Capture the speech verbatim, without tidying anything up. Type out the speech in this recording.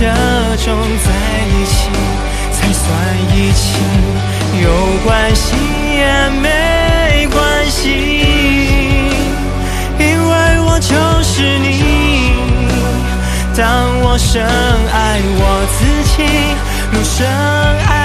这种在一起才算一起，有关系也没关系，因为我就是你。当我深爱我自己，如深爱